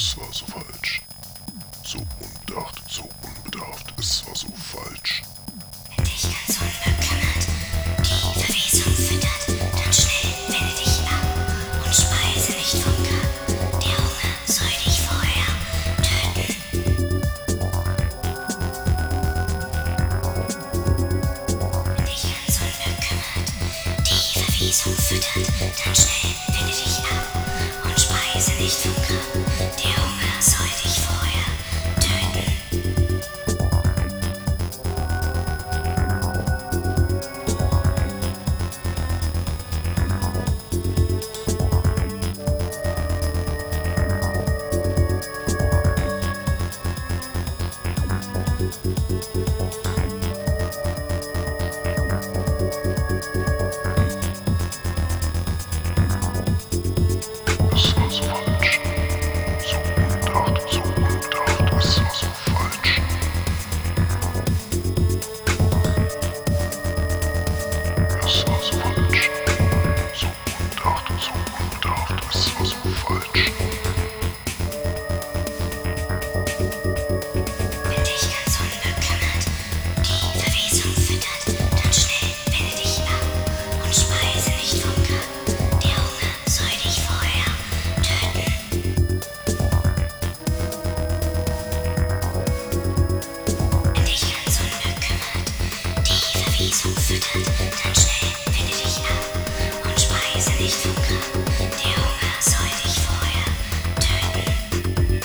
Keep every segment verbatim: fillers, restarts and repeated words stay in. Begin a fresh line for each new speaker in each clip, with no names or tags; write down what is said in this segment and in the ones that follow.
Es war so falsch. So unbedacht, so unbedarft. Es war so falsch.
Wenn dich ganz unbekümmert die Verwesung füttert, dann schnell wende dich ab und speise nicht vom Grab. Der Hunger soll dich vorher töten. Wenn dich ganz unbekümmert die Verwesung füttert, dann schnell wende dich ab und speise nicht vom Grab. Der Hunger soll dich vorher töten.
Es war so falsch. So unbedacht, so unbedarft. Es war so falsch. Es war so falsch. So unbedacht, so unbedarft. Es war so falsch.
Wenn dich ganz unbekümmert die Verwesung füttert, dann schnell wende dich ab und speise nicht vom Grab. Der Hunger soll dich vorher töten. Wenn dich ganz unbekümmert die Verwesung füttert, dann schnell wende dich ab und speise nicht vom Grab. Der Hunger soll dich vorher töten.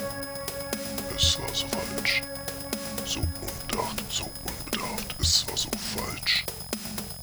Es war so falsch. So unbedacht, so unbedarft. Es war so